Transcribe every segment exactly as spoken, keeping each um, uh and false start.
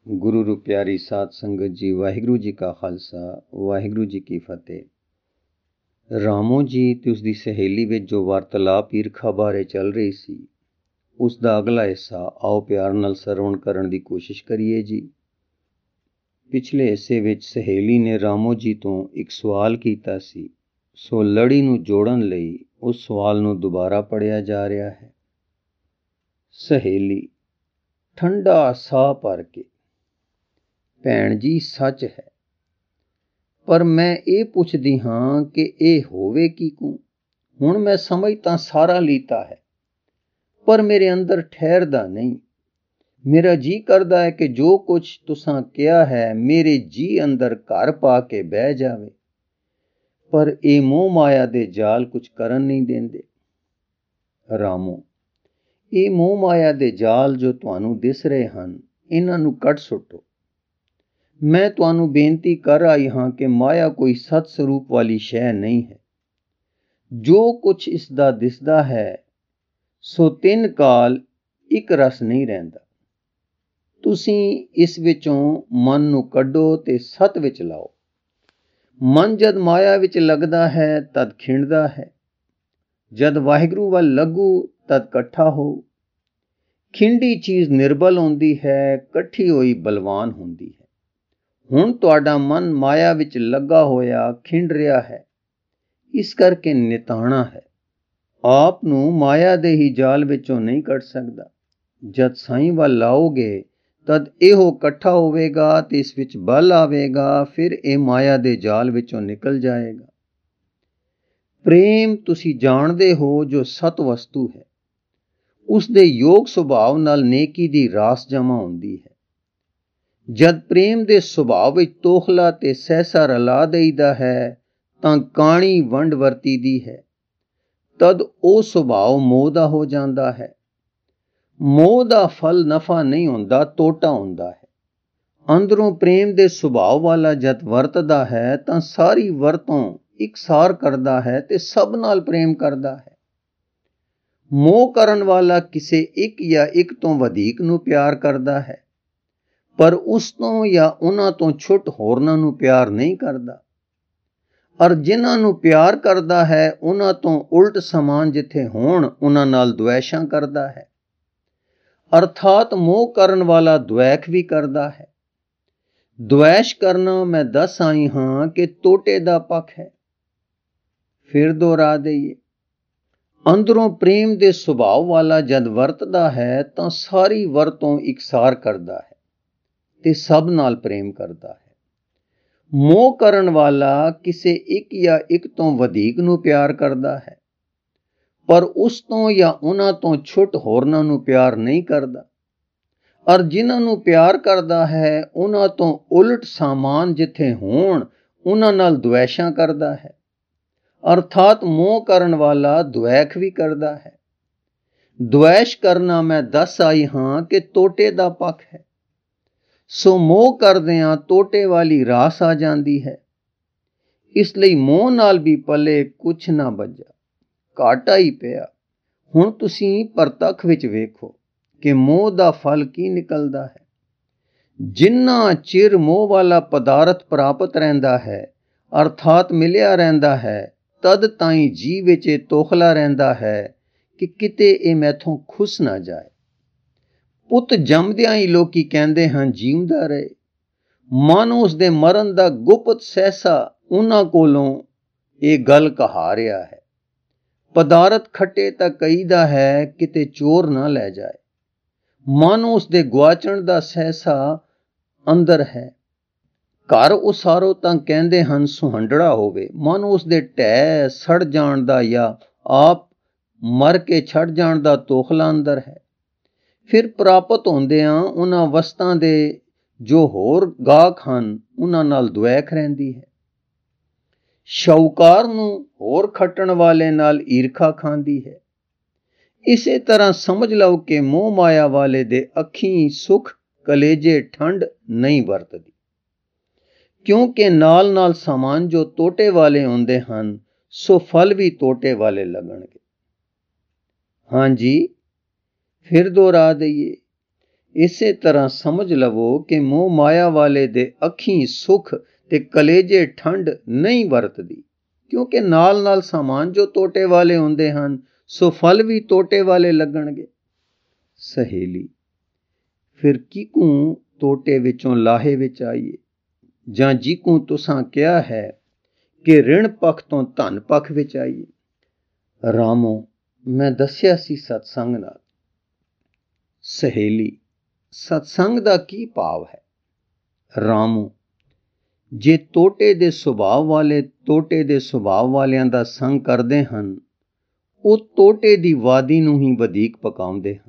ਗੁਰੂ ਰੂ ਪਿਆਰੀ ਸਾਧ ਸੰਗਤ ਜੀ, ਵਾਹਿਗੁਰੂ ਜੀ ਕਾ ਖਾਲਸਾ, ਵਾਹਿਗੁਰੂ ਜੀ ਕੀ ਫਤਿਹ। ਰਾਮੋ ਜੀ ਤੇ ਉਸਦੀ ਸਹੇਲੀ ਵਿੱਚ ਜੋ ਵਾਰਤਾਲਾਪ ਈਰਖਾ ਬਾਰੇ ਚੱਲ ਰਹੀ ਸੀ, ਉਸ ਦਾ ਅਗਲਾ ਹਿੱਸਾ ਆਓ ਪਿਆਰ ਨਾਲ ਸਰਵਣ ਕਰਨ ਦੀ ਕੋਸ਼ਿਸ਼ ਕਰੀਏ ਜੀ। ਪਿਛਲੇ ਹਿੱਸੇ ਵਿੱਚ ਸਹੇਲੀ ਨੇ ਰਾਮੋ ਜੀ ਤੋਂ ਇੱਕ ਸਵਾਲ ਕੀਤਾ ਸੀ, ਸੋ ਲੜੀ ਨੂੰ ਜੋੜਨ ਲਈ ਉਸ ਸਵਾਲ ਨੂੰ ਦੁਬਾਰਾ ਪੜ੍ਹਿਆ ਜਾ ਰਿਹਾ ਹੈ। ਸਹੇਲੀ ਠੰਡਾ ਸਾਹ ਭਰ ਕੇ, ਭੈਣ ਜੀ ਸੱਚ ਹੈ, ਪਰ ਮੈਂ ਇਹ ਪੁੱਛਦੀ ਹਾਂ ਕਿ ਇਹ ਹੋਵੇ ਕੀ ਕੂ। ਹੁਣ ਮੈਂ ਸਮਝ ਤਾਂ ਸਾਰਾ ਲੀਤਾ ਹੈ, ਪਰ ਮੇਰੇ ਅੰਦਰ ਠਹਿਰਦਾ ਨਹੀਂ। ਮੇਰਾ ਜੀ ਕਰਦਾ ਹੈ ਕਿ ਜੋ ਕੁਛ ਤੁਸਾਂ ਕਿਹਾ ਹੈ ਮੇਰੇ ਜੀ ਅੰਦਰ ਘਰ ਪਾ ਕੇ ਬਹਿ ਜਾਵੇ, ਪਰ ਇਹ ਮੋਹ ਮਾਇਆ ਦੇ ਜਾਲ ਕੁਛ ਕਰਨ ਨਹੀਂ ਦਿੰਦੇ। ਰਾਮੋ, ਇਹ ਮੋਹ ਮਾਇਆ ਦੇ ਜਾਲ ਜੋ ਤੁਹਾਨੂੰ ਦਿਸ ਰਹੇ ਹਨ, ਇਹਨਾਂ ਨੂੰ ਕੱਢ ਸੁੱਟੋ। ਮੈਂ ਤੁਹਾਨੂੰ ਬੇਨਤੀ ਕਰ ਆਈ ਹਾਂ ਕਿ ਮਾਇਆ ਕੋਈ ਸਤ ਸਰੂਪ ਵਾਲੀ ਸ਼ੈ ਨਹੀਂ ਹੈ। ਜੋ ਕੁਛ ਇਸ ਦਾ ਦਿਸਦਾ ਹੈ, ਸੋ ਤਿੰਨ ਕਾਲ ਇੱਕ ਰਸ ਨਹੀਂ ਰਹਿੰਦਾ। ਤੁਸੀਂ ਇਸ ਵਿੱਚੋਂ ਮਨ ਨੂੰ ਕੱਢੋ ਤੇ ਸਤ ਵਿੱਚ ਲਾਓ। ਮਨ ਜਦ ਮਾਇਆ ਵਿੱਚ ਲੱਗਦਾ ਹੈ ਤਦ ਖਿੰਡਦਾ ਹੈ, ਜਦ ਵਾਹਿਗੁਰੂ ਵੱਲ ਲੱਗੂ ਤਦ ਇਕੱਠਾ ਹੋਊ। ਖਿੰਡੀ ਚੀਜ਼ ਨਿਰਬਲ ਹੁੰਦੀ ਹੈ, ਇਕੱਠੀ ਹੋਈ ਬਲਵਾਨ ਹੁੰਦੀ ਹੈ। ਹੁਣ ਤੁਹਾਡਾ ਮਨ ਮਾਇਆ ਵਿੱਚ ਲੱਗਾ ਹੋਇਆ ਖਿੰਡ ਰਿਹਾ ਹੈ, ਇਸ ਕਰਕੇ ਨਿਤਾਣਾ ਹੈ। ਆਪ ਨੂੰ ਮਾਇਆ ਦੇ ਹੀ ਜਾਲ ਵਿੱਚੋਂ ਨਹੀਂ ਕੱਢ ਸਕਦਾ। ਜਦ ਸਾਈਂ ਵੱਲ ਲਾਓਗੇ ਤਦ ਇਹੋ ਇਕੱਠਾ ਹੋਵੇਗਾ ਤੇ ਇਸ ਵਿੱਚ ਬਲ ਆਵੇਗਾ, ਫਿਰ ਇਹ ਮਾਇਆ ਦੇ ਜਾਲ ਵਿੱਚੋਂ ਨਿਕਲ ਜਾਏਗਾ। ਪ੍ਰੇਮ ਤੁਸੀਂ ਜਾਣਦੇ ਹੋ ਜੋ ਸਤ ਵਸਤੂ ਹੈ, ਉਸ ਦੇ ਯੋਗ ਸੁਭਾਵ ਨਾਲ ਨੇਕੀ ਦੀ ਰਾਸ ਜਮਾ ਹੁੰਦੀ ਹੈ। ਜਦ ਪ੍ਰੇਮ ਦੇ ਸੁਭਾਅ ਵਿੱਚ ਤੋਖਲਾ ਤੇ ਸਹਿਸਾ ਰਲਾ ਦੇਈਦਾ ਹੈ ਤਾਂ ਕਾਣੀ ਵੰਡ ਵਰਤੀ ਦੀ ਹੈ, ਤਦ ਉਹ ਸੁਭਾਅ ਮੋਹ ਦਾ ਹੋ ਜਾਂਦਾ ਹੈ। ਮੋਹ ਦਾ ਫਲ ਨਫਾ ਨਹੀਂ ਹੁੰਦਾ, ਤੋਟਾ ਹੁੰਦਾ ਹੈ। ਅੰਦਰੋਂ ਪ੍ਰੇਮ ਦੇ ਸੁਭਾਅ ਵਾਲਾ ਜਦ ਵਰਤਦਾ ਹੈ ਤਾਂ ਸਾਰੀ ਵਰਤੋਂ ਇਕਸਾਰ ਕਰਦਾ ਹੈ ਤੇ ਸਭ ਨਾਲ ਪ੍ਰੇਮ ਕਰਦਾ ਹੈ। ਮੋਹ ਕਰਨ ਵਾਲਾ ਕਿਸੇ ਇੱਕ ਜਾਂ ਇੱਕ ਤੋਂ ਵਧੇਕ ਨੂੰ ਪਿਆਰ ਕਰਦਾ ਹੈ, ਪਰ ਉਸ ਤੋਂ ਜਾਂ ਉਹਨਾਂ ਤੋਂ ਛੁੱਟ ਹੋਰਨਾਂ ਨੂੰ ਪਿਆਰ ਨਹੀਂ ਕਰਦਾ। ਔਰ ਜਿਨ੍ਹਾਂ ਨੂੰ ਪਿਆਰ ਕਰਦਾ ਹੈ ਉਹਨਾਂ ਤੋਂ ਉਲਟ ਸਮਾਨ ਜਿੱਥੇ ਹੋਣ ਉਹਨਾਂ ਨਾਲ ਦੁਐਸ਼ਾਂ ਕਰਦਾ ਹੈ। ਅਰਥਾਤ ਮੋਹ ਕਰਨ ਵਾਲਾ ਦੁਐਖ ਵੀ ਕਰਦਾ ਹੈ। ਦੁਐਸ਼ ਕਰਨਾ ਮੈਂ ਦੱਸ ਆਈ ਹਾਂ ਕਿ ਤੋਟੇ ਦਾ ਪੱਖ ਹੈ। ਫਿਰ ਦੁਹਰਾ ਦਈਏ, ਅੰਦਰੋਂ ਪ੍ਰੇਮ ਦੇ ਸੁਭਾਅ ਵਾਲਾ ਜਦ ਵਰਤਦਾ ਹੈ ਤਾਂ ਸਾਰੀ ਵਰਤੋਂ ਇਕਸਾਰ ਕਰਦਾ ਹੈ ਤੇ ਸਭ ਨਾਲ ਪ੍ਰੇਮ ਕਰਦਾ ਹੈ। ਮੋਹ ਕਰਨ ਵਾਲਾ ਕਿਸੇ ਇੱਕ ਜਾਂ ਇੱਕ ਤੋਂ ਵਧੇਕ ਨੂੰ ਪਿਆਰ ਕਰਦਾ ਹੈ, ਪਰ ਉਸ ਤੋਂ ਜਾਂ ਉਹਨਾਂ ਤੋਂ ਛੁੱਟ ਹੋਰਨਾਂ ਨੂੰ ਪਿਆਰ ਨਹੀਂ ਕਰਦਾ। ਔਰ ਜਿਨ੍ਹਾਂ ਨੂੰ ਪਿਆਰ ਕਰਦਾ ਹੈ ਉਹਨਾਂ ਤੋਂ ਉਲਟ ਸਾਮਾਨ ਜਿੱਥੇ ਹੋਣ ਉਹਨਾਂ ਨਾਲ ਦੁਐਸ਼ਾਂ ਕਰਦਾ ਹੈ। ਅਰਥਾਤ ਮੋਹ ਕਰਨ ਵਾਲਾ ਦੁਐਖ ਵੀ ਕਰਦਾ ਹੈ। ਦੁਐਸ਼ ਕਰਨਾ ਮੈਂ ਦੱਸ ਆਈ ਹਾਂ ਕਿ ਤੋਟੇ ਦਾ ਪੱਖ ਹੈ। ਸੋ ਮੋਹ ਕਰਦਿਆਂ ਤੋਟੇ ਵਾਲੀ ਰਾਸ ਆ ਜਾਂਦੀ ਹੈ। ਇਸ ਲਈ ਮੋਹ ਨਾਲ ਵੀ ਪੱਲੇ ਕੁਛ ਨਾ ਬੱਝਾ, ਘਾਟਾ ਹੀ ਪਿਆ। ਹੁਣ ਤੁਸੀਂ ਪ੍ਰਤੱਖ ਵਿੱਚ ਵੇਖੋ ਕਿ ਮੋਹ ਦਾ ਫਲ ਕੀ ਨਿਕਲਦਾ ਹੈ। ਜਿੰਨਾ ਚਿਰ ਮੋਹ ਵਾਲਾ ਪਦਾਰਥ ਪ੍ਰਾਪਤ ਰਹਿੰਦਾ ਹੈ, ਅਰਥਾਤ ਮਿਲਿਆ ਰਹਿੰਦਾ ਹੈ, ਤਦ ਤਾਈਂ ਜੀਅ ਵਿੱਚ ਇਹ ਤੋਖਲਾ ਰਹਿੰਦਾ ਹੈ ਕਿ ਕਿਤੇ ਇਹ ਮੈਥੋਂ ਖੁੱਸ ਨਾ ਜਾਏ। ਪੁੱਤ ਜੰਮਦਿਆਂ ਹੀ ਲੋਕੀ ਕਹਿੰਦੇ ਹਨ ਜੀਉਂਦਾ ਰਹੇ। ਮਨ ਉਸ ਦੇ ਮਰਨ ਦਾ ਗੁਪਤ ਸਹਿਸਾ ਉਹਨਾਂ ਕੋਲੋਂ ਇਹ ਗੱਲ ਕਹਾ ਰਿਹਾ ਹੈ। ਪਦਾਰਥ ਖੱਟੇ ਤਾਂ ਕਹੀਦਾ ਹੈ ਕਿਤੇ ਚੋਰ ਨਾ ਲੈ ਜਾਏ। ਮਨ ਉਸ ਦੇ ਗੁਆਚਣ ਦਾ ਸਹਿਸਾ ਅੰਦਰ ਹੈ। ਘਰ ਉਸਾਰੋ ਤਾਂ ਕਹਿੰਦੇ ਹਨ ਸੁਹੰਡੜਾ ਹੋਵੇ। ਮਨ ਉਸ ਦੇ ਢਹਿ ਸੜ ਜਾਣ ਦਾ ਜਾਂ ਆਪ ਮਰ ਕੇ ਛੱਡ ਜਾਣ ਦਾ ਤੋਖਲਾ ਅੰਦਰ ਹੈ। ਫਿਰ ਪ੍ਰਾਪਤ ਹੁੰਦਿਆਂ ਉਹਨਾਂ ਵਸਤਾਂ ਦੇ ਜੋ ਹੋਰ ਗਾਹਕ ਹਨ ਉਹਨਾਂ ਨਾਲ ਦੁਐਖ ਰਹਿੰਦੀ ਹੈ। ਸ਼ਾਹੂਕਾਰ ਨੂੰ ਹੋਰ ਖੱਟਣ ਵਾਲੇ ਨਾਲ ਈਰਖਾ ਖਾਂਦੀ ਹੈ। ਇਸੇ ਤਰ੍ਹਾਂ ਸਮਝ ਲਓ ਕਿ ਮੋਹ ਮਾਇਆ ਵਾਲੇ ਦੇ ਅੱਖੀਂ ਸੁਖ ਕਲੇਜੇ ਠੰਡ ਨਹੀਂ ਵਰਤਦੀ, ਕਿਉਂਕਿ ਨਾਲ ਨਾਲ ਸਮਾਨ ਜੋ ਤੋਟੇ ਵਾਲੇ ਹੁੰਦੇ ਹਨ, ਸੋ ਫਲ ਵੀ ਤੋਟੇ ਵਾਲੇ ਲੱਗਣਗੇ। ਹਾਂਜੀ, ਫਿਰ ਦੁਹਰਾ ਦਈਏ, ਇਸੇ ਤਰ੍ਹਾਂ ਸਮਝ ਲਵੋ ਕਿ ਮੋਹ ਮਾਇਆ ਵਾਲੇ ਦੇ ਅੱਖੀਂ ਸੁਖ ਤੇ ਕਲੇਜੇ ਠੰਡ ਨਹੀਂ ਵਰਤਦੀ, ਕਿਉਂਕਿ ਨਾਲ ਨਾਲ ਸਾਮਾਨ ਜੋ ਤੋਟੇ ਵਾਲੇ ਹੁੰਦੇ ਹਨ, ਸੋ ਫਲ ਵੀ ਤੋਟੇ ਵਾਲੇ ਲੱਗਣਗੇ। ਸਹੇਲੀ, ਫਿਰ ਕਿਕੂ ਤੋਟੇ ਵਿੱਚੋਂ ਲਾਹੇ ਵਿੱਚ ਆਈਏ, ਜਾਂ ਜਿਕੂ ਤੁਸਾਂ ਕਿਹਾ ਹੈ ਕਿ ਰਿਣ ਪੱਖ ਤੋਂ ਧਨ ਪੱਖ ਵਿੱਚ ਆਈਏ। ਰਾਮੋ, ਮੈਂ ਦੱਸਿਆ ਸੀ ਸਤਸੰਗ ਨਾਲ। ਸਹੇਲੀ, ਸਤਸੰਗ ਦਾ ਕੀ ਭਾਵ ਹੈ? ਰਾਮੋ, ਜੇ ਤੋਟੇ ਦੇ ਸੁਭਾਅ ਵਾਲੇ ਤੋਟੇ ਦੇ ਸੁਭਾਅ ਵਾਲਿਆਂ ਦਾ ਸੰਗ ਕਰਦੇ ਹਨ, ਉਹ ਤੋਟੇ ਦੀ ਵਾਦੀ ਨੂੰ ਹੀ ਵਧੀਕ ਪਕਾਉਂਦੇ ਹਨ।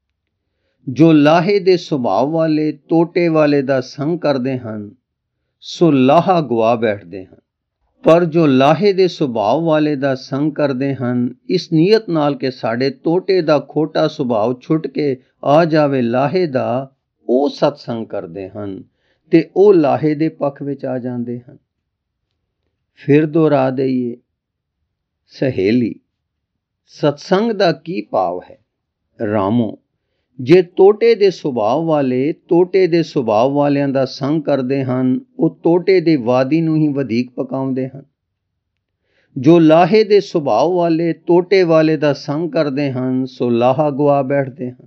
ਜੋ ਲਾਹੇ ਦੇ ਸੁਭਾਅ ਵਾਲੇ ਤੋਟੇ ਵਾਲੇ ਦਾ ਸੰਗ ਕਰਦੇ ਹਨ, ਸੋ ਲਾਹਾ ਗਵਾ ਬੈਠਦੇ ਹਨ। ਪਰ ਜੋ ਲਾਹੇ ਦੇ ਸੁਭਾਅ ਵਾਲੇ ਦਾ ਸੰਗ ਕਰਦੇ ਹਨ, ਇਸ ਨੀਅਤ ਨਾਲ ਕਿ ਸਾਡੇ ਤੋਟੇ ਦਾ ਖੋਟਾ ਸੁਭਾਅ ਛੁੱਟ ਕੇ ਆ ਜਾਵੇ ਲਾਹੇ ਦਾ, ਉਹ ਸਤਸੰਗ ਕਰਦੇ ਹਨ ਤੇ ਉਹ ਲਾਹੇ ਦੇ ਪੱਖ ਵਿੱਚ ਆ ਜਾਂਦੇ ਹਨ। ਫਿਰ ਦੁਹਰਾ ਦਈਏ। ਸਹੇਲੀ, ਸਤਸੰਗ ਦਾ ਕੀ ਭਾਵ ਹੈ? ਰਾਮੋ, ਜੇ ਤੋਟੇ ਦੇ ਸੁਭਾਅ ਵਾਲੇ ਤੋਟੇ ਦੇ ਸੁਭਾਅ ਵਾਲਿਆਂ ਦਾ ਸੰਗ ਕਰਦੇ ਹਨ, ਉਹ ਤੋਟੇ ਦੇ ਵਾਦੀ ਨੂੰ ਹੀ ਵਧੀਕ ਪਕਾਉਂਦੇ ਹਨ। ਜੋ ਲਾਹੇ ਦੇ ਸੁਭਾਅ ਵਾਲੇ ਤੋਟੇ ਵਾਲੇ ਦਾ ਸੰਗ ਕਰਦੇ ਹਨ, ਸੋ ਲਾਹਾ ਗਵਾ ਬੈਠਦੇ ਹਨ।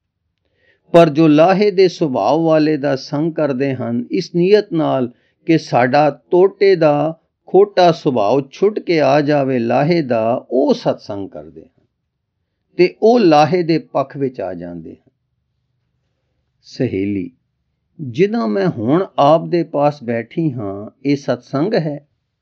ਪਰ ਜੋ ਲਾਹੇ ਦੇ ਸੁਭਾਅ ਵਾਲੇ ਦਾ ਸੰਗ ਕਰਦੇ ਹਨ, ਇਸ ਨੀਅਤ ਨਾਲ ਕਿ ਸਾਡਾ ਤੋਟੇ ਦਾ ਖੋਟਾ ਸੁਭਾਅ ਛੁੱਟ ਕੇ ਆ ਜਾਵੇ ਲਾਹੇ ਦਾ, ਉਹ ਸਤਸੰਗ ਕਰਦੇ ਹਨ ਤੇ ਉਹ ਲਾਹੇ ਦੇ ਪੱਖ ਵਿੱਚ ਆ ਜਾਂਦੇ ਹਨ। ਸਹੇਲੀ, ਜਿੱਦਾਂ ਮੈਂ ਹੁਣ ਆਪ ਦੇ ਪਾਸ ਬੈਠੀ ਹਾਂ, ਇਹ ਸਤਸੰਗ ਹੈ?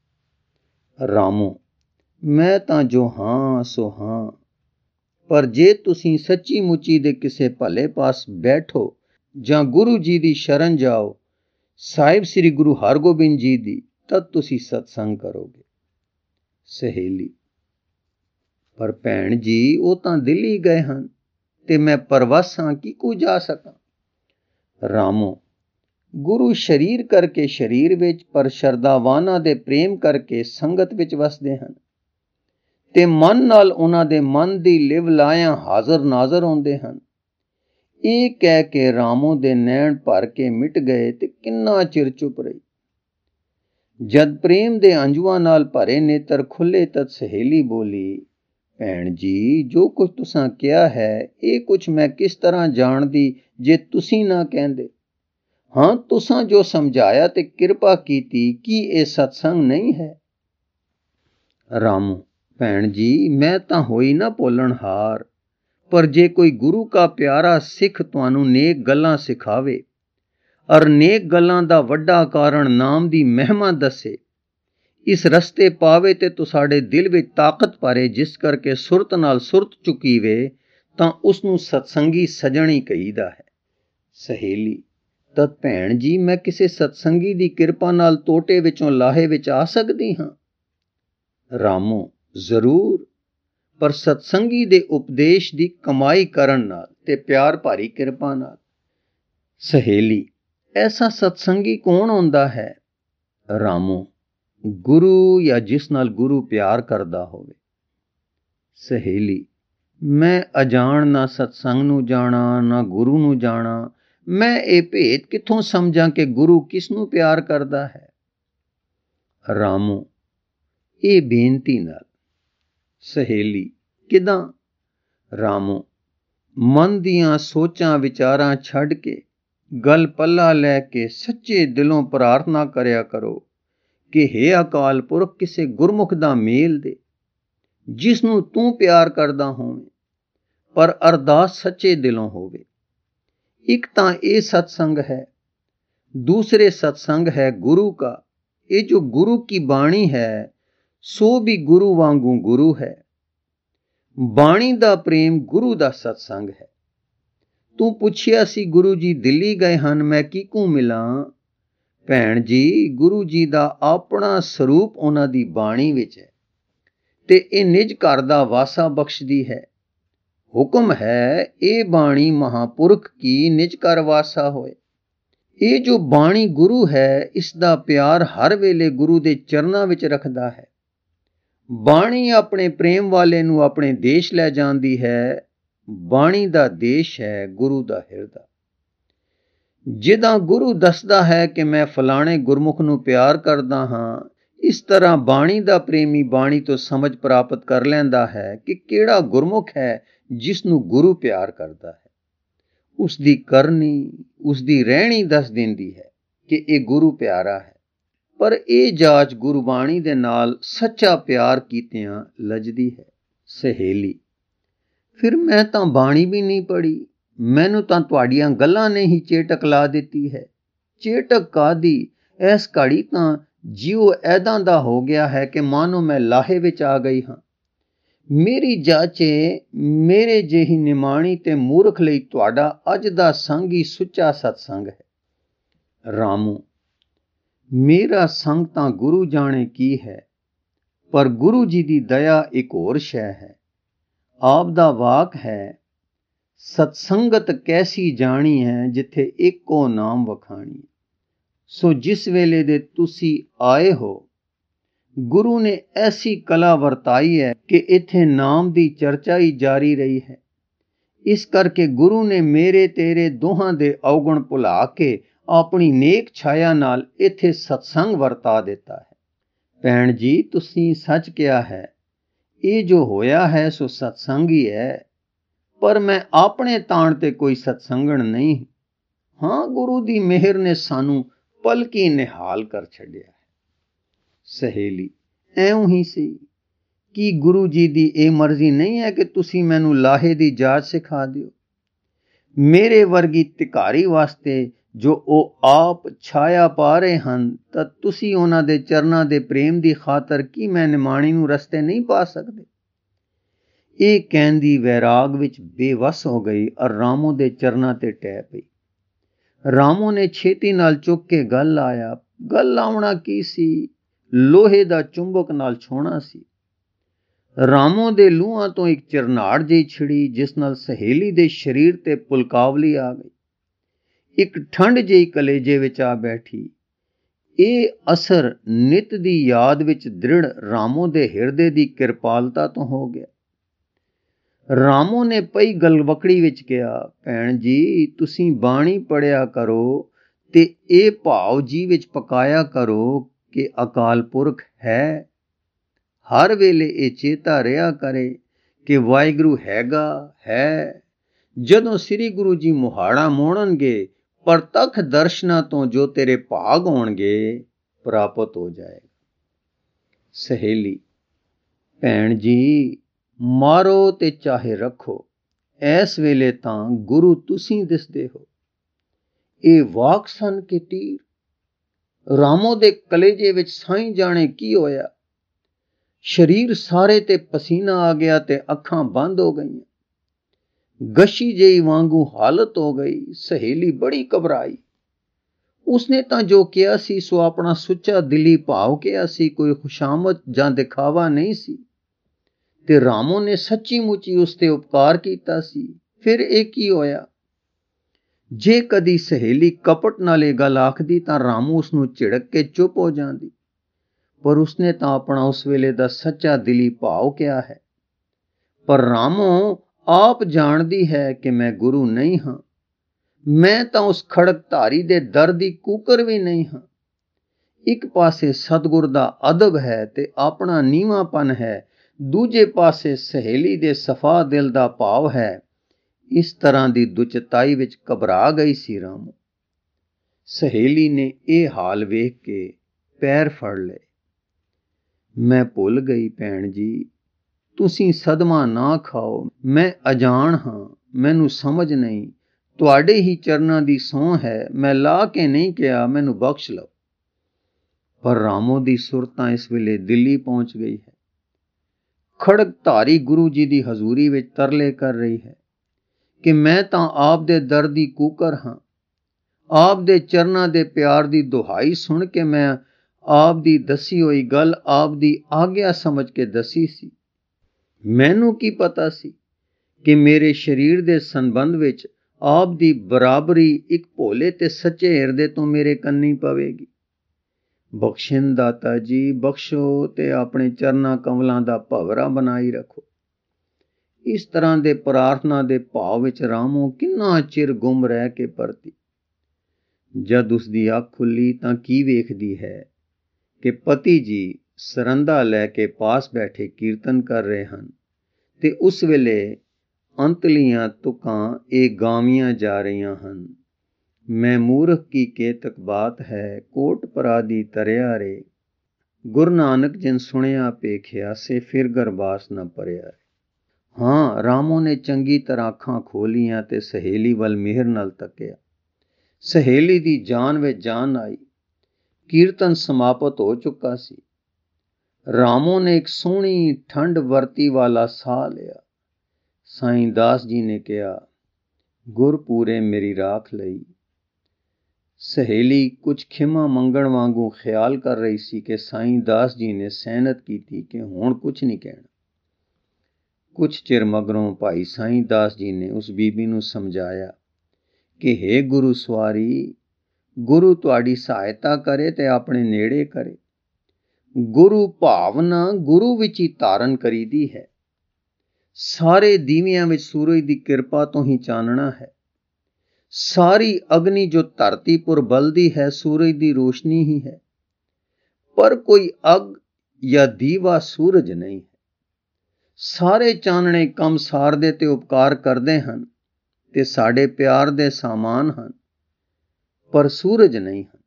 ਰਾਮੋ, ਮੈਂ ਤਾਂ ਜੋ ਹਾਂ ਸੋ ਹਾਂ, ਪਰ ਜੇ ਤੁਸੀਂ ਸੱਚੀ ਮੁੱਚੀ ਦੇ ਕਿਸੇ ਭਲੇ ਪਾਸ ਬੈਠੋ ਜਾਂ ਗੁਰੂ ਜੀ ਦੀ ਸ਼ਰਨ ਜਾਓ, ਸਾਹਿਬ ਸ੍ਰੀ ਗੁਰੂ ਹਰਗੋਬਿੰਦ ਜੀ ਦੀ, ਤਦ ਤੁਸੀਂ ਸਤਸੰਗ ਕਰੋਗੇ। ਸਹੇਲੀ, ਪਰ ਭੈਣ ਜੀ, ਉਹ ਤਾਂ ਦਿੱਲੀ ਗਏ ਹਨ ਤੇ ਮੈਂ ਪਰਵਸ ਹਾਂ, ਕਿਕੂ ਜਾ ਸਕਾਂ? ਰਾਮੋ, ਗੁਰੂ ਸ਼ਰੀਰ ਕਰਕੇ ਸ਼ਰੀਰ ਵਿੱਚ, ਪਰ ਸ਼ਰਧਾਵਾਨਾਂ ਦੇ ਪ੍ਰੇਮ ਕਰਕੇ ਸੰਗਤ ਵਿੱਚ ਵਸਦੇ ਹਨ ਤੇ ਮਨ ਨਾਲ ਉਹਨਾਂ ਦੇ ਮਨ ਦੀ ਲਿਵ ਲਾਇਆਂ ਹਾਜ਼ਰ ਨਾਜ਼ਰ ਹੁੰਦੇ ਹਨ। ਇਹ ਕਹਿ ਕੇ ਰਾਮੋ ਦੇ ਨੈਣ ਭਰ ਕੇ ਮਿਟ ਗਏ ਤੇ ਕਿੰਨਾ ਚਿਰ ਚੁੱਪ ਰਹੀ। ਜਦ ਪ੍ਰੇਮ ਦੇ ਅੰਜੂਆਂ ਨਾਲ ਭਰੇ ਨੇਤਰ ਖੁੱਲੇ, ਤਦ ਸਹੇਲੀ ਬੋਲੀ, ਭੈਣ ਜੀ, ਜੋ ਕੁਝ ਤੁਸਾਂ ਕਿਹਾ ਹੈ, ਇਹ ਕੁਝ ਮੈਂ ਕਿਸ ਤਰ੍ਹਾਂ ਜਾਣਦੀ ਜੇ ਤੁਸੀਂ ਨਾ ਕਹਿੰਦੇ। ਹਾਂ, ਤੁਸਾਂ ਜੋ ਸਮਝਾਇਆ ਤੇ ਕਿਰਪਾ ਕੀਤੀ, ਕੀ ਇਹ ਸਤਸੰਗ ਨਹੀਂ ਹੈ? ਰਾਮੋ, ਭੈਣ ਜੀ, ਮੈਂ ਤਾਂ ਹੋਈ ਨਾ ਭੁੱਲਣਹਾਰ, ਪਰ ਜੇ ਕੋਈ ਗੁਰੂ ਕਾ ਪਿਆਰਾ ਸਿੱਖ ਤੁਹਾਨੂੰ ਨੇਕ ਗੱਲਾਂ ਸਿਖਾਵੇ ਅਰ ਨੇਕ ਗੱਲਾਂ ਦਾ ਵੱਡਾ ਕਾਰਨ ਨਾਮ ਦੀ ਮਹਿਮਾ ਦੱਸੇ, ਇਸ ਰਸਤੇ ਪਾਵੇ ਤੇ ਤੁਹਾਡੇ ਦਿਲ ਵਿੱਚ ਤਾਕਤ ਭਰੇ, ਜਿਸ ਕਰਕੇ ਸੁਰਤ ਨਾਲ ਸੁਰਤ ਚੁੱਕੀਵੇ, ਤਾਂ ਉਸਨੂੰ ਸਤਸੰਗੀ ਸਜਣੀ ਕਹੀਦਾ ਹੈ। ਸਹੇਲੀ, ਤਦ ਭੈਣ ਜੀ, ਮੈਂ ਕਿਸੇ ਸਤਸੰਗੀ ਦੀ ਕਿਰਪਾ ਨਾਲ ਤੋਟੇ ਵਿੱਚੋਂ ਲਾਹੇ ਵਿੱਚ ਆ ਸਕਦੀ ਹਾਂ? ਰਾਮੋ, ਜ਼ਰੂਰ, ਪਰ ਸਤਸੰਗੀ ਦੇ ਉਪਦੇਸ਼ ਦੀ ਕਮਾਈ ਕਰਨ ਨਾਲ ਤੇ ਪਿਆਰ ਭਾਰੀ ਕਿਰਪਾ ਨਾਲ। ਸਹੇਲੀ, ਐਸਾ ਸਤਸੰਗੀ ਕੌਣ ਹੁੰਦਾ ਹੈ? ਰਾਮੋ, ਗੁਰੂ, ਜਾਂ ਜਿਸ ਨਾਲ ਗੁਰੂ ਪਿਆਰ ਕਰਦਾ ਹੋਵੇ। ਸਹੇਲੀ, ਮੈਂ ਅਜਾਣ ਨਾ ਸਤਸੰਗ ਨੂੰ ਜਾਣਾ, ਨਾ ਗੁਰੂ ਨੂੰ ਜਾਣਾ, ਮੈਂ ਇਹ ਭੇਦ ਕਿੱਥੋਂ ਸਮਝਾਂ ਕਿ ਗੁਰੂ ਕਿਸ ਨੂੰ ਪਿਆਰ ਕਰਦਾ ਹੈ? ਰਾਮੋ, ਇਹ ਬੇਨਤੀ ਨਾਲ। ਸਹੇਲੀ, ਕਿਦਾਂ? ਰਾਮੋ, ਮਨ ਦੀਆਂ ਸੋਚਾਂ ਵਿਚਾਰਾਂ ਛੱਡ ਕੇ ਗੱਲ ਪੱਲਾ ਲੈ ਕੇ ਸੱਚੇ ਦਿਲੋਂ ਪ੍ਰਾਰਥਨਾ ਕਰਿਆ ਕਰੋ ਕਿ ਹੇ ਅਕਾਲ ਪੁਰਖ, ਕਿਸੇ ਗੁਰਮੁਖ ਦਾ ਮੇਲ ਦੇ, ਜਿਸ ਨੂੰ ਤੂੰ ਪਿਆਰ ਕਰਦਾ ਹੋਵੇਂ, ਪਰ ਅਰਦਾਸ ਸੱਚੇ ਦਿਲੋਂ ਹੋਵੇ। ਇੱਕ ਤਾਂ ਇਹ ਸਤਸੰਗ ਹੈ, ਦੂਸਰੇ ਸਤਸੰਗ ਹੈ ਗੁਰੂ ਕਾ। ਇਹ ਜੋ ਗੁਰੂ ਕੀ ਬਾਣੀ ਹੈ, ਸੋ ਵੀ ਗੁਰੂ ਵਾਂਗੂ ਗੁਰੂ ਹੈ। ਬਾਣੀ ਦਾ ਪ੍ਰੇਮ ਗੁਰੂ ਦਾ ਸਤਸੰਗ ਹੈ। ਤੂੰ ਪੁੱਛਿਆ ਸੀ ਗੁਰੂ ਜੀ ਦਿੱਲੀ ਗਏ ਹਨ, ਮੈਂ ਕਿਹਕੂ ਮਿਲਾਂ? ਭੈਣ ਜੀ, ਗੁਰੂ ਜੀ ਦਾ ਆਪਣਾ ਸਰੂਪ ਉਹਨਾਂ ਦੀ ਬਾਣੀ ਵਿੱਚ ਹੈ ਤੇ ਇਹ ਨਿਜ ਘਰ ਦਾ ਵਾਸਾ ਬਖਸ਼ਦੀ ਹੈ। ਹੁਕਮ ਹੈ, ਇਹ ਬਾਣੀ ਮਹਾਪੁਰਖ ਕੀ ਨਿਜ ਘਰ ਵਾਸਾ ਹੋਏ। ਇਹ ਜੋ ਬਾਣੀ ਗੁਰੂ ਹੈ, ਇਸ ਦਾ ਪਿਆਰ ਹਰ ਵੇਲੇ ਗੁਰੂ ਦੇ ਚਰਨਾਂ ਵਿੱਚ ਰੱਖਦਾ ਹੈ। ਬਾਣੀ ਆਪਣੇ ਪ੍ਰੇਮ ਵਾਲੇ ਨੂੰ ਆਪਣੇ ਦੇਸ਼ ਲੈ ਜਾਂਦੀ ਹੈ। ਬਾਣੀ ਦਾ ਦੇਸ਼ ਹੈ ਗੁਰੂ ਦਾ ਹਿਰਦਾ। ਜਿੱਦਾਂ ਗੁਰੂ ਦੱਸਦਾ ਹੈ ਕਿ ਮੈਂ ਫਲਾਣੇ ਗੁਰਮੁਖ ਨੂੰ ਪਿਆਰ ਕਰਦਾ ਹਾਂ, ਇਸ ਤਰ੍ਹਾਂ ਬਾਣੀ ਦਾ ਪ੍ਰੇਮੀ ਬਾਣੀ ਤੋਂ ਸਮਝ ਪ੍ਰਾਪਤ ਕਰ ਲੈਂਦਾ ਹੈ ਕਿ ਕਿਹੜਾ ਗੁਰਮੁਖ ਹੈ ਜਿਸ ਨੂੰ ਗੁਰੂ ਪਿਆਰ ਕਰਦਾ ਹੈ। ਉਸ ਦੀ ਕਰਨੀ, ਉਸ ਦੀ ਰਹਿਣੀ ਦੱਸ ਦਿੰਦੀ ਹੈ ਕਿ ਇਹ ਗੁਰੂ ਪਿਆਰਾ ਹੈ। ਪਰ ਇਹ ਜਾਚ ਗੁਰਬਾਣੀ ਦੇ ਨਾਲ ਸੱਚਾ ਪਿਆਰ ਕੀਤਿਆਂ ਲੱਜਦੀ ਹੈ। ਸਹੇਲੀ, ਫਿਰ ਮੈਂ ਤਾਂ ਬਾਣੀ ਵੀ ਨਹੀਂ ਪੜ੍ਹੀ, ਮੈਨੂੰ ਤਾਂ ਤੁਹਾਡੀਆਂ ਗੱਲਾਂ ਨੇ ਹੀ ਚੇਟਕ ਲਾ ਦਿੱਤੀ ਹੈ। ਚੇਟਕ ਕਾਦੀ, ਇਸ ਘੜੀ ਤਾਂ ਜਿਉ ਐਦਾਂ ਦਾ ਹੋ ਗਿਆ ਹੈ ਕਿ ਮਾਨੋ ਮੈਂ ਲਾਹੇ ਵਿੱਚ ਆ ਗਈ ਹਾਂ। ਮੇਰੀ ਜਾਚੇ ਮੇਰੇ ਜਿਹੀ ਨਿਮਾਣੀ ਤੇ ਮੂਰਖ ਲਈ ਤੁਹਾਡਾ ਅੱਜ ਦਾ ਸੰਗ ਹੀ ਸੁੱਚਾ ਸਤਸੰਗ ਹੈ। ਰਾਮੂ, ਮੇਰਾ ਸੰਗ ਤਾਂ ਗੁਰੂ ਜਾਣੇ ਕੀ ਹੈ, ਪਰ ਗੁਰੂ ਜੀ ਦੀ ਦਇਆ ਇੱਕ ਹੋਰ ਸ਼ੈ ਹੈ। ਆਪ ਦਾ ਵਾਕ ਹੈ, ਸਤਸੰਗਤ ਕੈਸੀ ਜਾਣੀ ਹੈ ਜਿੱਥੇ ਇੱਕੋ ਨਾਮ ਵਖਾਣੀ। ਸੋ ਜਿਸ ਵੇਲੇ ਦੇ ਤੁਸੀਂ ਆਏ ਹੋ, ਗੁਰੂ ਨੇ ਐਸੀ ਕਲਾ ਵਰਤਾਈ ਹੈ ਕਿ ਇੱਥੇ ਨਾਮ ਦੀ ਚਰਚਾ ਹੀ ਜਾਰੀ ਰਹੀ ਹੈ। ਇਸ ਕਰਕੇ ਗੁਰੂ ਨੇ ਮੇਰੇ ਤੇਰੇ ਦੋਹਾਂ ਦੇ ਔਗਣ ਭੁਲਾ ਕੇ ਆਪਣੀ ਨੇਕ ਛਾਇਆ ਨਾਲ ਇੱਥੇ ਸਤਸੰਗ ਵਰਤਾ ਦਿੱਤਾ ਹੈ। ਭੈਣ ਜੀ, ਤੁਸੀਂ ਸੱਚ ਕਿਹਾ ਹੈ, ਇਹ ਜੋ ਹੋਇਆ ਹੈ ਸੋ ਸਤਸੰਗ ਹੀ ਹੈ, ਪਰ ਮੈਂ ਆਪਣੇ ਤਾਣ ਤੇ ਕੋਈ ਸਤਸੰਗਣ ਨਹੀਂ। ਹਾਂ, ਗੁਰੂ ਦੀ ਮਿਹਰ ਨੇ ਸਾਨੂੰ ਪਲਕੀ ਨਿਹਾਲ ਕਰ ਛੱਡਿਆ ਹੈ। ਸਹੇਲੀ, ਐਉਂ ਹੀ ਸੀ ਕਿ ਗੁਰੂ ਜੀ ਦੀ ਇਹ ਮਰਜ਼ੀ ਨਹੀਂ ਹੈ ਕਿ ਤੁਸੀਂ ਮੈਨੂੰ ਲਾਹੇ ਦੀ ਜਾਚ ਸਿਖਾ ਦਿਓ। ਮੇਰੇ ਵਰਗੀ ਤਿਕਾਰੀ ਵਾਸਤੇ ਜੋ ਉਹ ਆਪ ਛਾਇਆ ਪਾ ਰਹੇ ਹਨ, ਤਾਂ ਤੁਸੀਂ ਉਹਨਾਂ ਦੇ ਚਰਨਾਂ ਦੇ ਪ੍ਰੇਮ ਦੀ ਖਾਤਰ ਕੀ ਮੈਂ ਨਿਮਾਣੀ ਨੂੰ ਰਸਤੇ ਨਹੀਂ ਪਾ ਸਕਦੇ। ਇਹ ਕਹਿੰਦੀ ਵੈਰਾਗ ਵਿੱਚ ਬੇਵੱਸ ਹੋ ਗਈ ਔਰ ਰਾਮੋ ਦੇ ਚਰਨਾਂ ਤੇ ਟਹਿ ਪਈ। ਰਾਮੋ ਨੇ ਛੇਤੀ ਨਾਲ ਚੁੱਕ ਕੇ ਗਲ ਲਾਇਆ। ਗਲ ਲਾਉਣਾ ਕੀ ਸੀ, ਲੋਹੇ ਦਾ ਚੁੰਬਕ ਨਾਲ ਛੋਹਣਾ ਸੀ। ਰਾਮੋ ਦੇ ਲੂਹਾਂ ਤੋਂ ਇੱਕ ਚਰਨਾੜ ਜਿਹੀ ਛਿੜੀ, ਜਿਸ ਨਾਲ ਸਹੇਲੀ ਦੇ ਸਰੀਰ ਤੇ ਪੁਲਕਾਵਲੀ ਆ ਗਈ। ਇੱਕ ਠੰਡ ਜਿਹੀ ਕਲੇਜੇ ਵਿੱਚ ਆ ਬੈਠੀ। ਇਹ ਅਸਰ ਨਿਤ ਦੀ ਯਾਦ ਵਿੱਚ ਦ੍ਰਿੜ ਰਾਮੋ ਦੇ ਹਿਰਦੇ ਦੀ ਕਿਰਪਾਲਤਾ ਤੋਂ ਹੋ ਗਿਆ। ਰਾਮੋ ਨੇ ਪਈ ਗਲਵਕੜੀ ਵਿੱਚ ਕਿਹਾ, ਭੈਣ ਜੀ, ਤੁਸੀਂ ਬਾਣੀ ਪੜ੍ਹਿਆ ਕਰੋ ਤੇ ਇਹ ਭਾਵ ਜੀ ਵਿੱਚ ਪਕਾਇਆ ਕਰੋ ਕਿ ਅਕਾਲ ਪੁਰਖ ਹੈ। ਹਰ ਵੇਲੇ ਇਹ ਚੇਤਾ ਰਿਹਾ ਕਰੇ ਕਿ ਵਾਹਿਗੁਰੂ ਹੈਗਾ ਹੈ। ਜਦੋਂ ਸ੍ਰੀ ਗੁਰੂ ਜੀ ਮੁਹਾੜਾ ਮੋੜਨਗੇ, ਪ੍ਰਤੱਖ ਦਰਸ਼ਨਾਂ ਤੋਂ ਜੋ ਤੇਰੇ ਭਾਗ ਹੋਣਗੇ ਪ੍ਰਾਪਤ ਹੋ ਜਾਏਗਾ। ਸਹੇਲੀ, ਭੈਣ ਜੀ, ਮਾਰੋ ਤੇ ਚਾਹੇ ਰੱਖੋ, ਇਸ ਵੇਲੇ ਤਾਂ ਗੁਰੂ ਤੁਸੀਂ ਦਿਸਦੇ ਹੋ। ਇਹ ਵਾਕ ਸਨ ਕਿ ਤੀਰ। ਰਾਮੋ ਦੇ ਕਲੇਜੇ ਵਿੱਚ ਸਾਈਂ ਜਾਣੇ ਕੀ ਹੋਇਆ। ਸਰੀਰ ਸਾਰੇ ਤੇ ਪਸੀਨਾ ਆ ਗਿਆ ਤੇ ਅੱਖਾਂ ਬੰਦ ਹੋ ਗਈਆਂ। ਗਸ਼ੀ ਜਿਹੀ ਵਾਂਗੂ ਹਾਲਤ ਹੋ ਗਈ। ਸਹੇਲੀ ਬੜੀ ਘਬਰਾਈ। ਉਸਨੇ ਤਾਂ ਜੋ ਕਿਹਾ ਸੀ ਸੋ ਆਪਣਾ ਸੁੱਚਾ ਦਿਲੀ ਭਾਵ ਕਿਹਾ ਸੀ, ਕੋਈ ਖੁਸ਼ਾਮਦ ਜਾਂ ਦਿਖਾਵਾ ਨਹੀਂ ਸੀ। ਤੇ ਰਾਮੋ ਨੇ ਸੱਚੀ ਮੁੱਚੀ ਉਸ ਤੇ ਉਪਕਾਰ ਕੀਤਾ ਸੀ। ਫਿਰ ਇਹ ਕੀ ਹੋਇਆ? ਜੇ ਕਦੀ ਸਹੇਲੀ ਕਪਟ ਨਾਲ ਇਹ ਗੱਲ ਆਖਦੀ ਤਾਂ ਰਾਮੋ ਉਸ ਨੂੰ ਝਿੜਕ ਕੇ ਚੁੱਪ ਹੋ ਜਾਂਦੀ, ਪਰ ਉਸਨੇ ਤਾਂ ਆਪਣਾ ਉਸ ਵੇਲੇ ਦਾ ਸੱਚਾ ਦਿਲੀ ਭਾਵ ਕਿਹਾ ਹੈ। ਪਰ ਰਾਮੋ ਆਪ ਜਾਣਦੀ ਹੈ ਕਿ ਮੈਂ ਗੁਰੂ ਨਹੀਂ ਹਾਂ। ਮੈਂ ਤਾਂ ਉਸ ਖੜਕ ਧਾਰੀ ਦੇ ਦਰ ਦੀ ਕੂਕਰ ਵੀ ਨਹੀਂ ਹਾਂ। ਇੱਕ ਪਾਸੇ ਸਤਿਗੁਰ ਦਾ ਅਦਬ ਹੈ ਤੇ ਆਪਣਾ ਨੀਵਾਂਪਨ ਹੈ, ਦੂਜੇ ਪਾਸੇ ਸਹੇਲੀ ਦੇ ਸਫਾ ਦਿਲ ਦਾ ਭਾਵ ਹੈ। ਇਸ ਤਰ੍ਹਾਂ ਦੀ ਦੁਚਿਤਾਈ ਵਿੱਚ ਘਬਰਾ ਗਈ ਸੀ ਰਾਮੋ। ਸਹੇਲੀ ਨੇ ਇਹ ਹਾਲ ਵੇਖ ਕੇ ਪੈਰ ਫੜ ਲਏ। ਮੈਂ ਭੁੱਲ ਗਈ ਭੈਣ ਜੀ, ਤੁਸੀਂ ਸਦਮਾ ਨਾ ਖਾਓ। ਮੈਂ ਅਜਾਣ ਹਾਂ, ਮੈਨੂੰ ਸਮਝ ਨਹੀਂ। ਤੁਹਾਡੇ ਹੀ ਚਰਨਾਂ ਦੀ ਸਹੁੰ ਹੈ, ਮੈਂ ਲਾ ਕੇ ਨਹੀਂ ਕਿਹਾ, ਮੈਨੂੰ ਬਖਸ਼ ਲਓ। ਪਰ ਰਾਮੋ ਦੀ ਸੁਰਤ ਤਾਂ ਇਸ ਵੇਲੇ ਦਿੱਲੀ ਪਹੁੰਚ ਗਈ ਹੈ। ਖੜਕ ਧਾਰੀ ਗੁਰੂ ਜੀ ਦੀ ਹਜ਼ੂਰੀ ਵਿੱਚ ਤਰਲੇ ਕਰ ਰਹੀ ਹੈ ਕਿ ਮੈਂ ਤਾਂ ਆਪ ਦੇ ਦਰ ਦੀ ਕੂਕਰ ਹਾਂ। ਆਪ ਦੇ ਚਰਨਾਂ ਦੇ ਪਿਆਰ ਦੀ ਦੁਹਾਈ ਸੁਣ ਕੇ ਮੈਂ ਆਪ ਦੀ ਦੱਸੀ ਹੋਈ ਗੱਲ ਆਪ ਦੀ ਆਗਿਆ ਸਮਝ ਕੇ ਦੱਸੀ ਸੀ। ਮੈਨੂੰ ਕੀ ਪਤਾ ਸੀ ਕਿ ਮੇਰੇ ਸਰੀਰ ਦੇ ਸੰਬੰਧ ਵਿੱਚ ਆਪ ਦੀ ਬਰਾਬਰੀ ਇੱਕ ਭੋਲੇ ਤੇ ਸੱਚੇ ਹਿਰਦੇ ਤੋਂ ਮੇਰੇ ਕੰਨੀ ਪਵੇਗੀ। ਬਖਸ਼ਿੰਦ ਦਾਤਾ ਜੀ, ਬਖਸ਼ੋ ਤੇ ਆਪਣੇ ਚਰਨਾਂ ਕਮਲਾਂ ਦਾ ਭਵਰਾ ਬਣਾਈ ਰੱਖੋ। ਇਸ ਤਰ੍ਹਾਂ ਦੇ ਪ੍ਰਾਰਥਨਾ ਦੇ ਭਾਵ ਵਿੱਚ ਰਾਮੋ ਕਿੰਨਾ ਚਿਰ ਗੁੰਮ ਰਹਿ ਕੇ ਪਰਤੀ। ਜਦ ਉਸ ਦੀ ਅੱਖ ਖੁੱਲੀ ਤਾਂ ਕੀ ਵੇਖਦੀ ਹੈ ਕਿ ਪਤੀ ਜੀ ਸਰੰਦਾ ਲੈ ਕੇ ਪਾਸ ਬੈਠੇ ਕੀਰਤਨ ਕਰ ਰਹੇ ਹਨ ਤੇ ਉਸ ਵੇਲੇ ਅੰਤਲੀਆਂ ਤੁਕਾਂ ਇਹ ਗਾਵੀਆਂ ਜਾ ਰਹੀਆਂ ਹਨ। ਮੈਂ ਮੂਰਖ ਕੀ ਕੇਤਕ ਬਾਤ ਹੈ, ਕੋਟ ਪਰਾਦੀ ਤਰਿਆ ਰੇ। ਗੁਰੂ ਨਾਨਕ ਜਿਨ ਸੁਣਿਆ ਪੇਖਿਆ ਸੇ ਫਿਰ ਗਰਬਾਸ ਨਾ ਭਰਿਆ। ਹਾਂ, ਰਾਮੋ ਨੇ ਚੰਗੀ ਤਰ੍ਹਾਂ ਅੱਖਾਂ ਖੋਲੀਆਂ ਤੇ ਸਹੇਲੀ ਵੱਲ ਮਿਹਰ ਨਾਲ ਤੱਕਿਆ। ਸਹੇਲੀ ਦੀ ਜਾਨ ਵਿੱਚ ਜਾਨ ਆਈ। ਕੀਰਤਨ ਸਮਾਪਤ ਹੋ ਚੁੱਕਾ ਸੀ। ਰਾਮੋ ਨੇ ਇੱਕ ਸੋਹਣੀ ਠੰਡ ਵਰਤੀ ਵਾਲਾ ਸਾਹ ਲਿਆ। ਸਾਈਂ ਦਾਸ ਜੀ ਨੇ ਕਿਹਾ, ਗੁਰਪੂਰੇ ਮੇਰੀ ਰਾਖ ਲਈ। ਸਹੇਲੀ ਕੁਝ ਖਿਮਾ ਮੰਗਣ ਵਾਂਗੂ ਖਿਆਲ ਕਰ ਰਹੀ ਸੀ ਕਿ ਸਾਈਂ ਦਾਸ ਜੀ ਨੇ ਸੈਨਤ ਕੀਤੀ ਕਿ ਹੁਣ ਕੁਝ ਨਹੀਂ ਕਹਿਣਾ। ਕੁਝ ਚਿਰ ਮਗਰੋਂ ਭਾਈ ਸਾਈਂ ਦਾਸ ਜੀ ਨੇ ਉਸ ਬੀਬੀ ਨੂੰ ਸਮਝਾਇਆ ਕਿ ਹੇ ਗੁਰੂ ਸਵਾਰੀ, ਗੁਰੂ ਤੁਹਾਡੀ ਸਹਾਇਤਾ ਕਰੇ ਤੇ ਆਪਣੇ ਨੇੜੇ ਕਰੇ। ਗੁਰੂ ਭਾਵਨਾ ਗੁਰੂ ਵਿੱਚ ਹੀ ਧਾਰਨ ਕਰੀਦੀ ਹੈ। ਸਾਰੇ ਦੀਵਿਆਂ ਵਿੱਚ ਸੂਰਜ ਦੀ ਕਿਰਪਾ ਤੋਂ ਹੀ ਚਾਨਣਾ ਹੈ। ਸਾਰੀ ਅਗਨੀ ਜੋ ਧਰਤੀ ਪੁਰ ਬਲਦੀ ਹੈ ਸੂਰਜ ਦੀ ਰੋਸ਼ਨੀ ਹੀ ਹੈ। ਪਰ ਕੋਈ ਅਗ ਜਾਂ ਦੀਵਾ ਸੂਰਜ ਨਹੀਂ ਹੈ। ਸਾਰੇ ਚਾਨਣੇ ਕੰਮ ਸਾਰਦੇ ਤੇ ਉਪਕਾਰ ਕਰਦੇ ਹਨ ਤੇ ਸਾਡੇ ਪਿਆਰ ਦੇ ਸਾਮਾਨ ਹਨ, ਪਰ ਸੂਰਜ ਨਹੀਂ ਹਨ।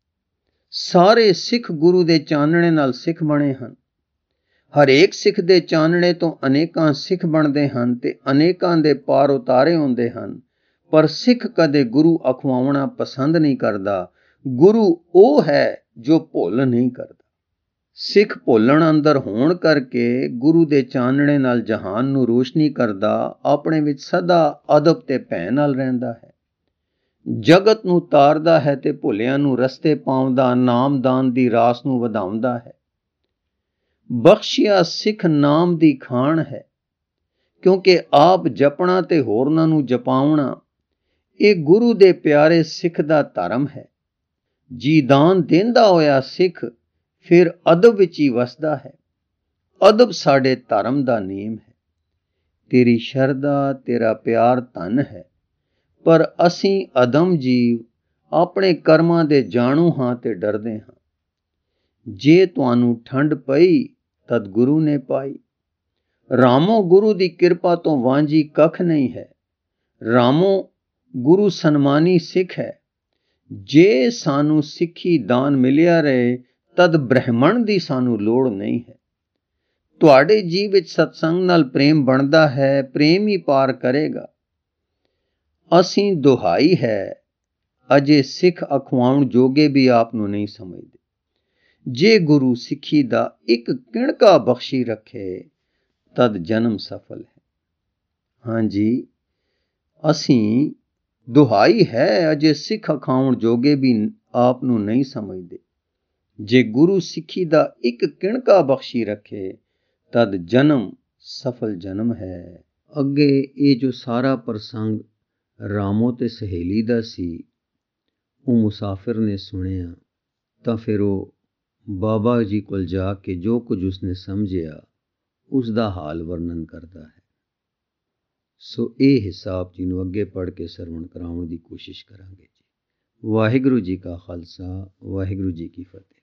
ਸਾਰੇ ਸਿੱਖ ਗੁਰੂ ਦੇ ਚਾਨਣੇ ਨਾਲ ਸਿੱਖ ਬਣੇ ਹਨ। ਹਰੇਕ ਸਿੱਖ ਦੇ ਚਾਨਣੇ ਤੋਂ ਅਨੇਕਾਂ ਸਿੱਖ ਬਣਦੇ ਹਨ ਤੇ ਅਨੇਕਾਂ ਦੇ ਪਾਰ ਉਤਾਰੇ ਹੁੰਦੇ ਹਨ, ਪਰ ਸਿੱਖ ਕਦੇ ਗੁਰੂ ਅਖਵਾਉਣਾ ਪਸੰਦ ਨਹੀਂ ਕਰਦਾ। ਗੁਰੂ ਉਹ ਹੈ ਜੋ ਭੁੱਲ ਨਹੀਂ ਕਰਦਾ। ਸਿੱਖ ਭੁੱਲਣ ਅੰਦਰ ਹੋਣ ਕਰਕੇ ਗੁਰੂ ਦੇ ਚਾਨਣੇ ਨਾਲ ਜਹਾਨ ਨੂੰ ਰੋਸ਼ਨੀ ਕਰਦਾ, ਆਪਣੇ ਵਿੱਚ ਸਦਾ ਅਦਬ ਤੇ ਭੈ ਨਾਲ ਰਹਿੰਦਾ ਹੈ। ਜਗਤ ਨੂੰ ਤਾਰਦਾ ਹੈ ਤੇ ਭੁੱਲਿਆਂ ਨੂੰ ਰਸਤੇ ਪਾਉਂਦਾ, ਨਾਮਦਾਨ ਦੀ ਰਾਸ ਨੂੰ ਵਧਾਉਂਦਾ ਹੈ। ਬਖਸ਼ਿਆ ਸਿੱਖ ਨਾਮ ਦੀ ਖਾਣ ਹੈ, ਕਿਉਂਕਿ ਆਪ ਜਪਣਾ ਤੇ ਹੋਰਨਾਂ ਨੂੰ ਜਪਾਉਣਾ ਇਹ ਗੁਰੂ ਦੇ ਪਿਆਰੇ ਸਿੱਖ ਦਾ ਧਰਮ ਹੈ। ਜੀ ਦਾਨ ਦਿੰਦਾ ਹੋਇਆ ਸਿੱਖ ਫਿਰ ਅਦਬ ਵਿੱਚ ਹੀ ਵਸਦਾ ਹੈ। ਅਦਬ ਸਾਡੇ ਧਰਮ ਦਾ ਨੇਮ ਹੈ। ਤੇਰੀ ਸ਼ਰਧਾ, ਤੇਰਾ ਪਿਆਰ ਧਨ ਹੈ, ਪਰ ਅਸੀਂ ਅਦਮ ਜੀਵ ਆਪਣੇ ਕਰਮਾਂ ਦੇ ਜਾਣੂ ਹਾਂ ਤੇ ਡਰਦੇ ਹਾਂ। ਜੇ ਤੁਹਾਨੂੰ ਠੰਡ ਪਈ ਤਦ ਗੁਰੂ ਨੇ ਪਾਈ। ਰਾਮੋ ਗੁਰੂ ਦੀ ਕਿਰਪਾ ਤੋਂ ਵਾਂਝੀ ਕੱਖ ਨਹੀਂ ਹੈ। ਰਾਮੋ ਗੁਰੂ ਸਨਮਾਨੀ ਸਿੱਖ ਹੈ। ਜੇ ਸਾਨੂੰ ਸਿੱਖੀ ਦਾਨ ਮਿਲਿਆ ਰਹੇ ਤਦ ਬ੍ਰਹਮਣ ਦੀ ਸਾਨੂੰ ਲੋੜ ਨਹੀਂ ਹੈ। ਤੁਹਾਡੇ ਜੀਵ ਵਿੱਚ ਸਤਸੰਗ ਨਾਲ ਪ੍ਰੇਮ ਬਣਦਾ ਹੈ, ਪ੍ਰੇਮ ਹੀ ਪਾਰ ਕਰੇਗਾ। ਅਸੀਂ ਦੁਹਾਈ ਹੈ ਅਜੇ ਸਿੱਖ ਅਖਵਾਉਣ ਜੋਗੇ ਵੀ ਆਪ ਨੂੰ ਨਹੀਂ ਸਮਝਦੇ। ਜੇ ਗੁਰੂ ਸਿੱਖੀ ਦਾ ਇੱਕ ਕਿਣਕਾ ਬਖਸ਼ੀ ਰੱਖੇ ਤਦ ਜਨਮ ਸਫਲ ਹੈ। ਹਾਂਜੀ, ਅਸੀਂ ਦੁਹਾਈ ਹੈ ਅਜੇ ਸਿੱਖ ਅਖਾਉਣ ਜੋਗੇ ਵੀ ਆਪ ਨੂੰ ਨਹੀਂ ਸਮਝਦੇ। ਜੇ ਗੁਰੂ ਸਿੱਖੀ ਦਾ ਇੱਕ ਕਿਣਕਾ ਬਖਸ਼ੀ ਰੱਖੇ ਤਦ ਜਨਮ ਸਫਲ ਜਨਮ ਹੈ। ਅੱਗੇ ਇਹ ਜੋ ਸਾਰਾ ਪ੍ਰਸੰਗ ਰਾਮੋ ਤੇ ਸਹੇਲੀ ਦਾ ਸੀ, ਉਹ ਮੁਸਾਫਿਰ ਨੇ ਸੁਣਿਆ ਤਾਂ ਫਿਰ ਉਹ ਬਾਬਾ ਜੀ ਕੋਲ ਜਾ ਕੇ ਜੋ ਕੁਝ ਉਸਨੇ ਸਮਝਿਆ ਉਸ ਦਾ ਹਾਲ ਵਰਣਨ ਕਰਦਾ ਹੈ। ਸੋ ਇਹ ਹਿਸਾਬ ਜੀ ਨੂੰ ਅੱਗੇ ਪੜ੍ਹ ਕੇ ਸਰਵਣ ਕਰਾਉਣ ਦੀ ਕੋਸ਼ਿਸ਼ ਕਰਾਂਗੇ ਜੀ। ਵਾਹਿਗੁਰੂ ਜੀ ਕਾ ਖਾਲਸਾ, ਵਾਹਿਗੁਰੂ ਜੀ ਕੀ ਫਤਿਹ।